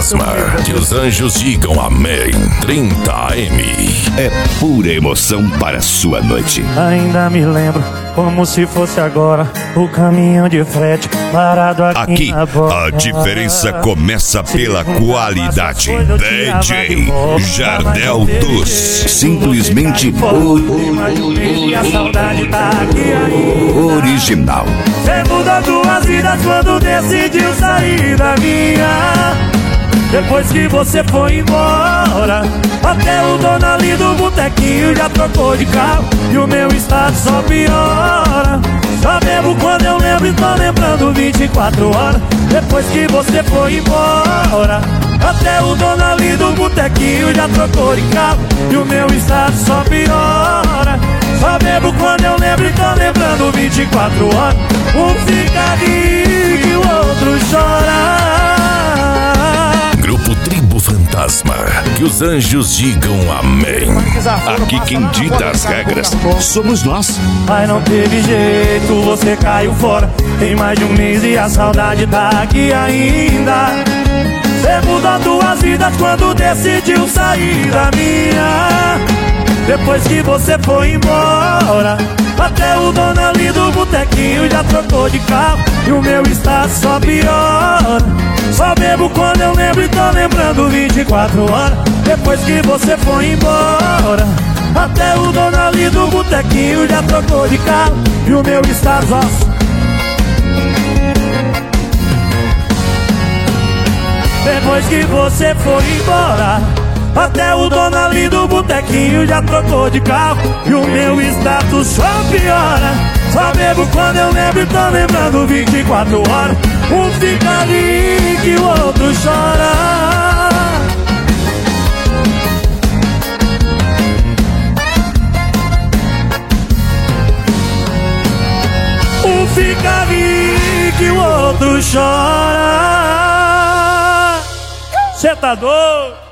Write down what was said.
Fantasma. Que os anjos digam amém. 30 AM. É pura emoção para sua noite. Ainda me lembro, como se fosse agora, o caminhão de frete parado aqui na borda. A diferença começa pela qualidade. DJ Jardel Dos. Simplesmente original. Você mudou duas vidas quando decidiu sair da minha. Depois que você foi embora, até o dono ali do botequinho já trocou de carro e o meu estado só piora. Só bebo quando eu lembro e tô lembrando 24 horas. Depois que você foi embora, até o dono ali do botequinho já trocou de carro e o meu estado só piora. Só bebo quando eu lembro e tô lembrando 24 horas. Um fica rir e o outro chora. Grupo Tribo Fantasma. Que os anjos digam amém. Aqui quem dita as regras somos nós. Mas não teve jeito, você caiu fora. Tem mais de um mês e a saudade tá aqui ainda. Você mudou duas vidas quando decidiu sair da minha. Depois que você foi embora, até o dono ali do botequinho já trocou de carro e o meu estado só piora. Só bebo quando eu lembro e tô lembrando 24 horas. Depois que você foi embora, até o dono ali do botequinho já trocou de carro e o meu estado só... Depois que você foi embora, até o dono ali do botequinho já trocou de carro e o meu status só piora. Só bebo quando eu lembro e tô lembrando 24 horas. Um fica ali que o outro chora. Um fica ali que o outro chora. Cê tá doido?